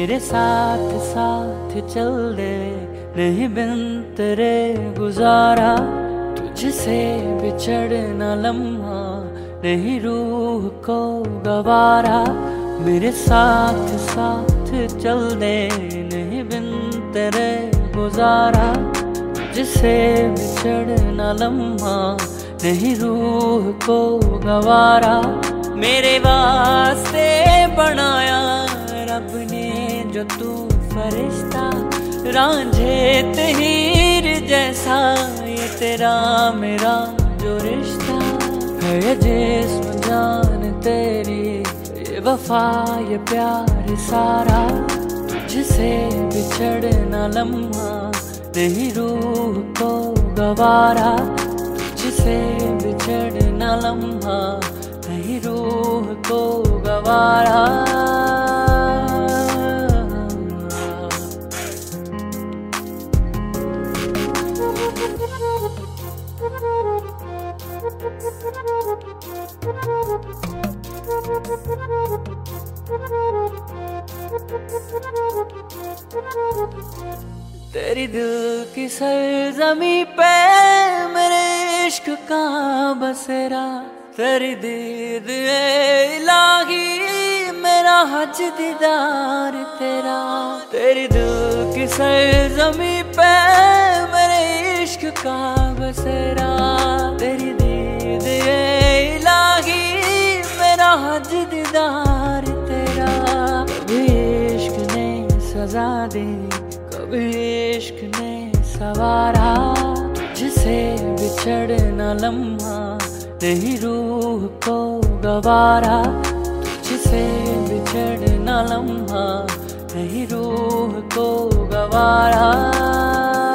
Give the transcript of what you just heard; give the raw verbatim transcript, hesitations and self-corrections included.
मेरे साथ साथ चल दे, नहीं बिन तेरे गुजारा। तुझसे बिछड़ना लम्हा नहीं रूह को गवारा। मेरे साथ साथ चल दे, नहीं बिन तेरे गुजारा। तुझसे बिछड़ना लम्हा नहीं रूह को गवारा। मेरे वास्ते बनाया रब ने जो तू फरिश्ता, रांझे तहीर जैसा ये तेरा मेरा जो रिश्ता है। ये जिस्म जान तेरी, ये वफा ये प्यार सारा। तुझसे बिछड़ना लम्हा नहीं रूह को गवारा। तुझसे बिछड़ना लम्हा नहीं रूह को गवारा। तेरी दिल की सरजमी पे मेरे इश्क का बसेरा। तेरी दीद ए इलाही मेरा हज दीदार तेरा। तेरी दिल की सरजमी पे मेरे इश्क का बसेरा। तेरी दीद ए इलाही मेरा हज दीदार तेरा। कभी इश्क ने सजा दी, कभी इश्क ने सवारा। तुझसे बिछड़ना लम्हा नहीं रूह को गवारा। तुझसे बिछड़ना लम्हा नहीं रूह को गवारा।